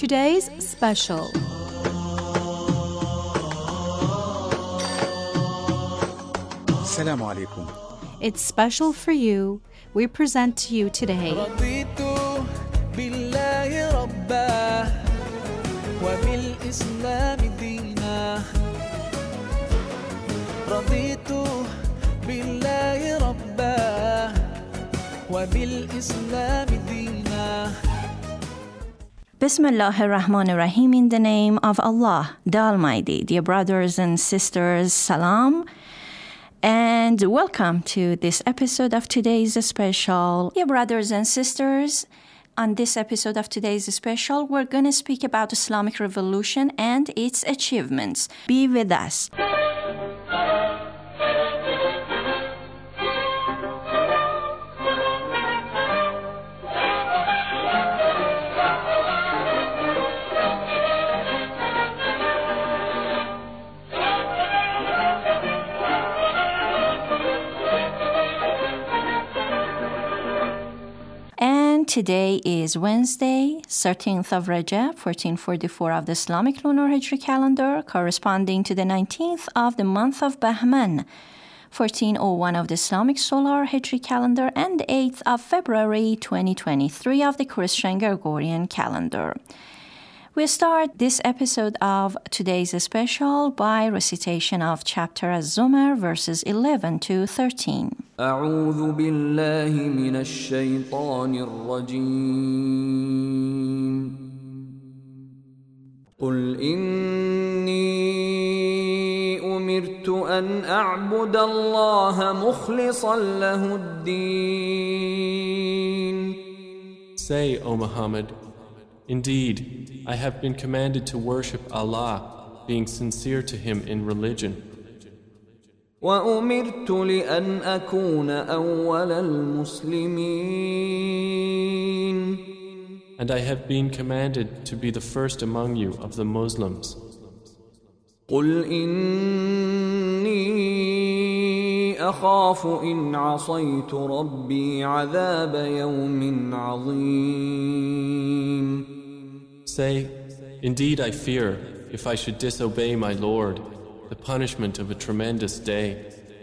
today's special. Assalamu alaikum. It's special for you. We present to you today رضيت بالله ربا وبالإسلام دينا رضيت بالله ربا وبالإسلام دينا. Bismillah ar-Rahman ar-Rahim, in the name of Allah, the Almighty. Dear brothers and sisters, salam, and welcome to this episode of today's special. Dear brothers and sisters, on this episode of today's special, we're going to speak about Islamic Revolution and its achievements. Be with us. Today is Wednesday, 13th of Rajab, 1444 of the Islamic lunar Hijri calendar, corresponding to the 19th of the month of Bahman, 1401 of the Islamic solar Hijri calendar, and the 8th of February, 2023 of the Christian Gregorian calendar. We start this episode of today's special by recitation of chapter Az-Zumar, verses 11 to 13. أعوذ بالله من الشيطان الرجيم قل إني أمرت أن أعبد الله مخلصا له الدين. Say, O Muhammad, indeed, I have been commanded to worship Allah, being sincere to Him in religion. وأمرت لأن أكون أول المسلمين. And I have been commanded to be the first among you of the Muslims. قل إني أخاف إن عصيت ربي عذاب يوم عظيم. Say, indeed I fear, if I should disobey my Lord, the punishment of a tremendous day.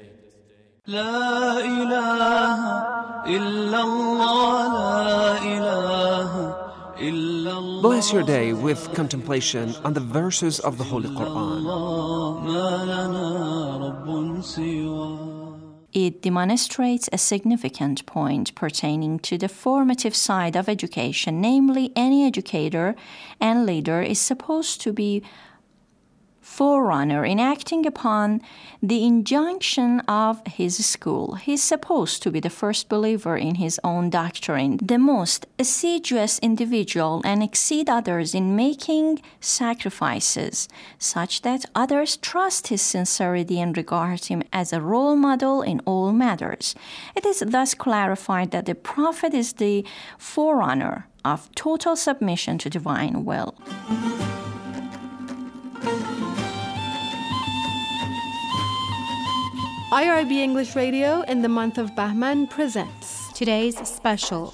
لا إله إلا الله لا إله إلا الله. Bless your day with contemplation on the verses of the Holy Quran. ما لنا رب سواه. It demonstrates a significant point pertaining to the formative side of education, namely, any educator and leader is supposed to be forerunner in acting upon the injunction of his school. He is supposed to be the first believer in his own doctrine, the most assiduous individual, and exceed others in making sacrifices, such that others trust his sincerity and regard him as a role model in all matters. It is thus clarified that the Prophet is the forerunner of total submission to divine will. IRIB English Radio in the month of Bahman presents today's special.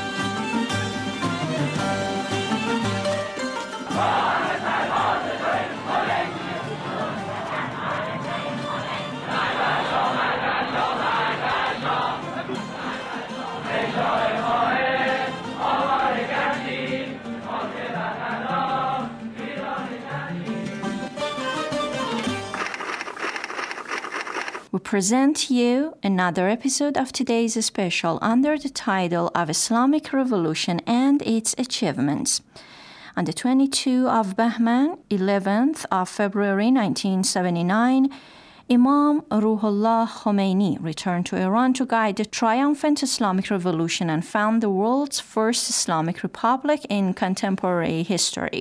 We present you another episode of today's special under the title of Islamic Revolution and its Achievements. On the 22nd of Bahman, 11th of February 1979, Imam Ruhollah Khomeini returned to Iran to guide the triumphant Islamic Revolution and found the world's first Islamic Republic in contemporary history.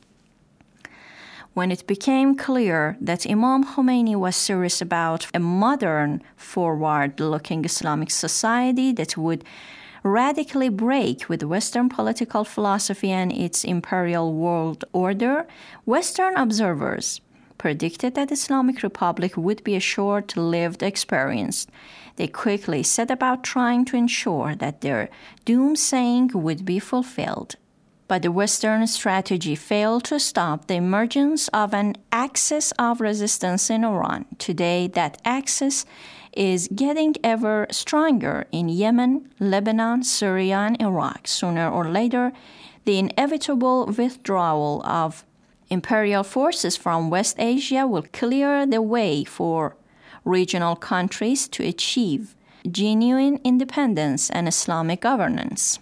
When it became clear that Imam Khomeini was serious about a modern, forward-looking Islamic society that would radically break with Western political philosophy and its imperial world order, Western observers predicted that Islamic Republic would be a short-lived experience. They quickly set about trying to ensure that their doomsaying would be fulfilled. But the Western strategy failed to stop the emergence of an axis of resistance in Iran. Today, that axis is getting ever stronger in Yemen, Lebanon, Syria, and Iraq. Sooner or later, the inevitable withdrawal of imperial forces from West Asia will clear the way for regional countries to achieve genuine independence and Islamic governance.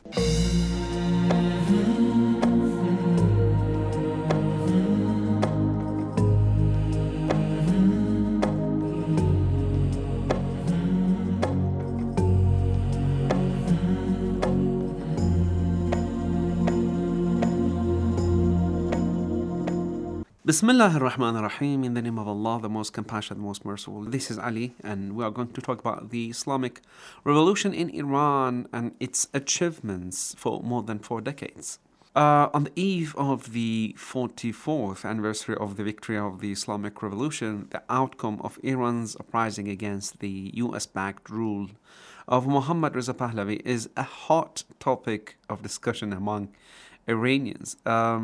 Bismillah ar-Rahman ar-Rahim, in the name of Allah, the most compassionate, the most merciful. This is Ali, and we are going to talk about the Islamic Revolution in Iran and its achievements for more than 4 decades. On the eve of the 44th anniversary of the victory of the Islamic Revolution, the outcome of Iran's uprising against the US-backed rule of Mohammad Reza Pahlavi is a hot topic of discussion among Iranians.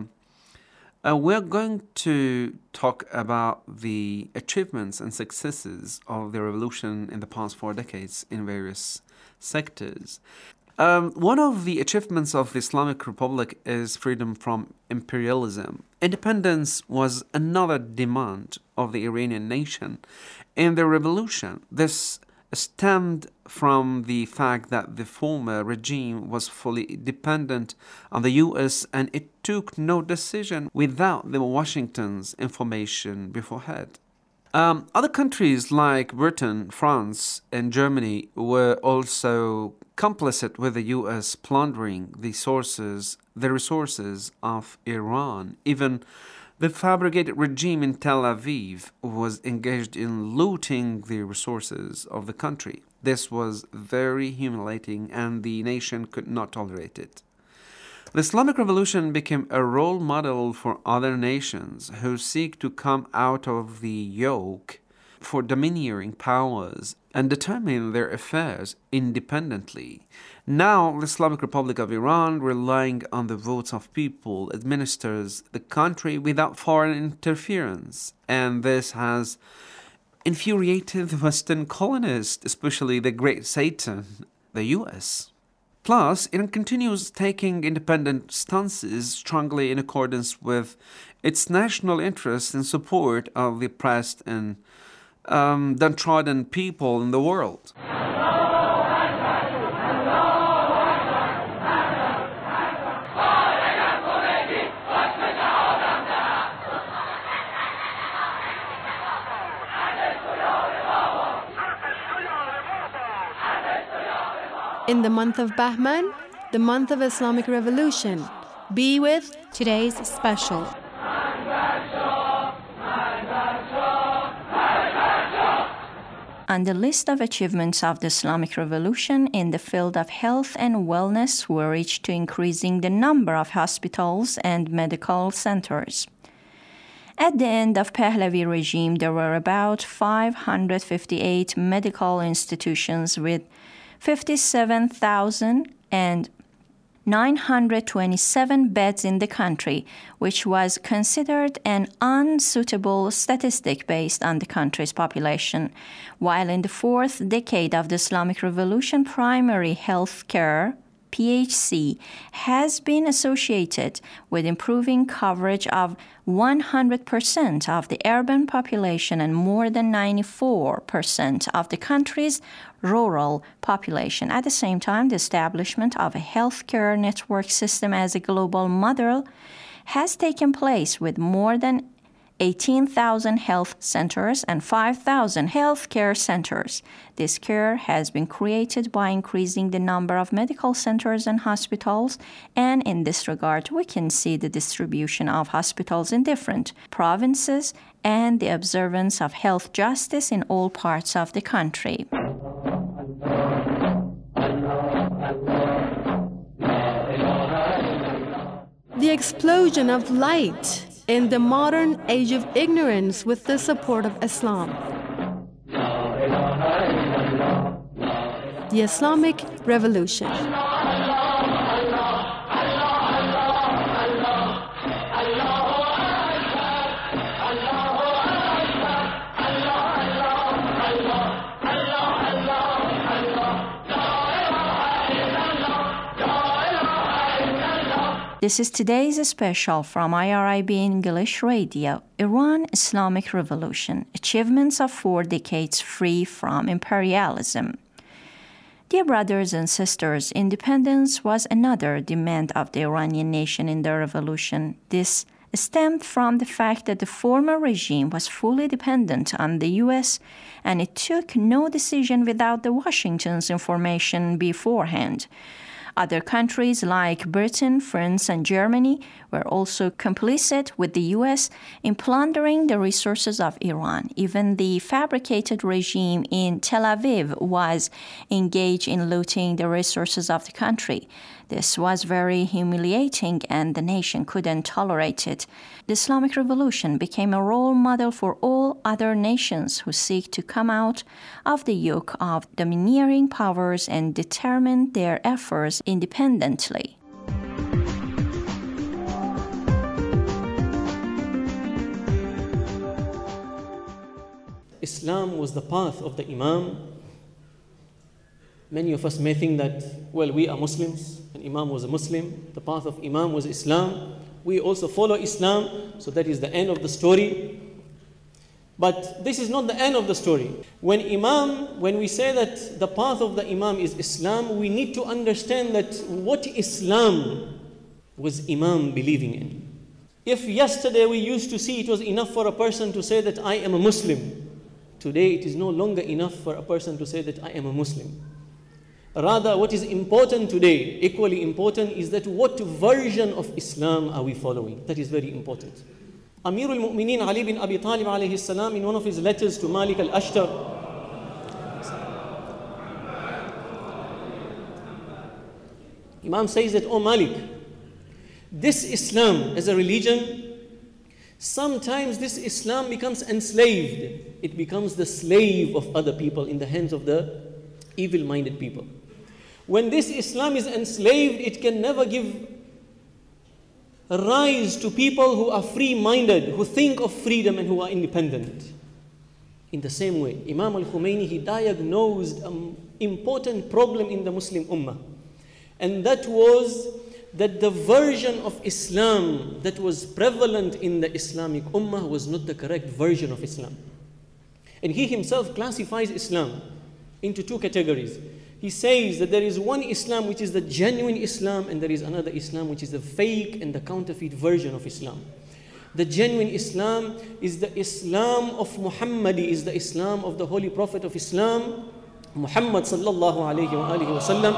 We're going to talk about the achievements and successes of the revolution in the past 4 decades in various sectors. One of the achievements of the Islamic Republic is freedom from imperialism. Independence was another demand of the Iranian nation. In the revolution, this stemmed from the fact that the former regime was fully dependent on the US and it took no decision without the Washington's information beforehand. Other countries like Britain, France, and Germany were also complicit with the US plundering the resources of Iran. Even the fabricated regime in Tel Aviv was engaged in looting the resources of the country. This was very humiliating and the nation could not tolerate it. The Islamic Revolution became a role model for other nations who seek to come out of the yoke for domineering powers and determine their affairs independently. Now, the Islamic Republic of Iran, relying on the votes of people, administers the country without foreign interference, and this has infuriated the Western colonists, especially the great Satan, the US. Plus, Iran continues taking independent stances strongly in accordance with its national interests in support of the oppressed and downtrodden people in the world. In the month of Bahman, the month of Islamic Revolution, be with today's special. On the list of achievements of the Islamic Revolution in the field of health and wellness were reached to increasing the number of hospitals and medical centers. At the end of Pahlavi regime, there were about 558 medical institutions with 57,927 beds in the country, which was considered an unsuitable statistic based on the country's population. While in the 4th decade of the Islamic Revolution, primary health care, PHC, has been associated with improving coverage of 100% of the urban population and more than 94% of the country's rural population. At the same time, the establishment of a healthcare network system as a global model has taken place with more than 18,000 health centers and 5,000 healthcare centers. This care has been created by increasing the number of medical centers and hospitals, and in this regard, we can see the distribution of hospitals in different provinces and the observance of health justice in all parts of the country. The explosion of light in the modern age of ignorance with the support of Islam. The Islamic Revolution. This is today's special from IRIB English Radio, Iran Islamic Revolution, Achievements of 4 Decades Free from Imperialism. Dear brothers and sisters, independence was another demand of the Iranian nation in the revolution. This stemmed from the fact that the former regime was fully dependent on the U.S. and it took no decision without the Washington's information beforehand. Other countries like Britain, France, and Germany were also complicit with the U.S. in plundering the resources of Iran. Even the fabricated regime in Tel Aviv was engaged in looting the resources of the country. This was very humiliating and the nation couldn't tolerate it. The Islamic Revolution became a role model for all other nations who seek to come out of the yoke of domineering powers and determine their efforts independently. Islam was the path of the Imam. Many of us may think that, well, we are Muslims, and Imam was a Muslim. The path of Imam was Islam. We also follow Islam, so that is the end of the story. But this is not the end of the story. When we say that the path of the Imam is Islam, we need to understand that what Islam was Imam believing in. If yesterday we used to see it was enough for a person to say that I am a Muslim, today it is no longer enough for a person to say that I am a Muslim. Rather, what is important today, equally important, is that what version of Islam are we following? That is very important. Amir al-Mu'mineen Ali bin Abi Talib alayhi salam, in one of his letters to Malik al-Ashtar, Imam says that, "Oh Malik, this Islam as a religion, sometimes this Islam becomes enslaved. It becomes the slave of other people in the hands of the evil-minded people. When this Islam is enslaved, it can never give rise to people who are free-minded, who think of freedom and who are independent." In the same way, Imam al-Khomeini, he diagnosed an important problem in the Muslim Ummah. And that was that the version of Islam that was prevalent in the Islamic Ummah was not the correct version of Islam. And he himself classifies Islam into 2 categories. He says that there is one Islam which is the genuine Islam, and there is another Islam which is the fake and the counterfeit version of Islam. The genuine Islam is the Islam of Muhammadi, is the Islam of the Holy Prophet of Islam, Muhammad sallallahu alayhi wa alihi wa sallam.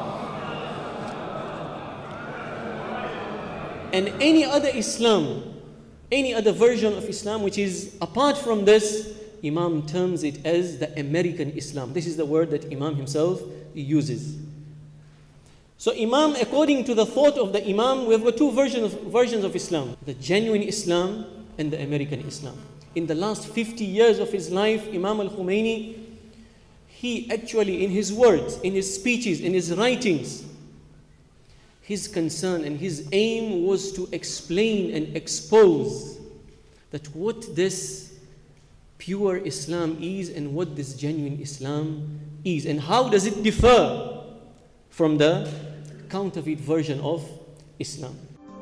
And any other Islam, any other version of Islam which is apart from this, Imam terms it as the American Islam. This is the word that Imam himself uses. So Imam, according to the thought of the Imam, we have got 2 versions of Islam. The genuine Islam and the American Islam. In the last 50 years of his life, Imam al-Khomeini, he actually, in his words, in his speeches, in his writings, his concern and his aim was to explain and expose that what this pure Islam is and what this genuine Islam is, and how does it differ from the counterfeit version of Islam.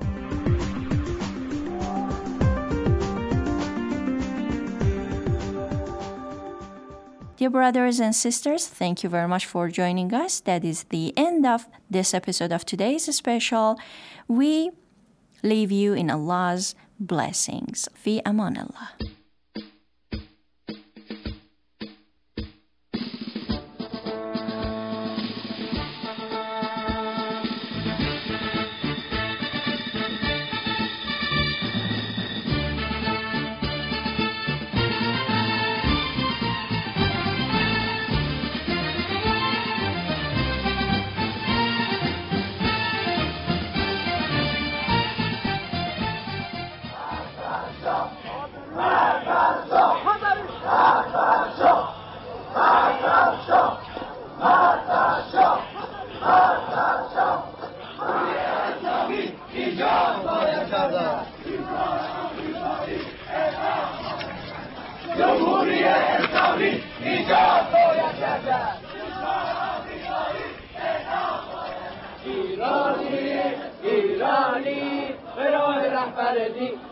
Dear brothers and sisters, thank you very much for joining us. That is the end of this episode of today's special. We leave you in Allah's blessings. Fi amanallah. Irani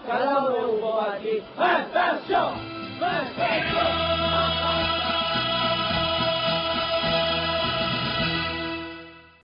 کلام او با وحی.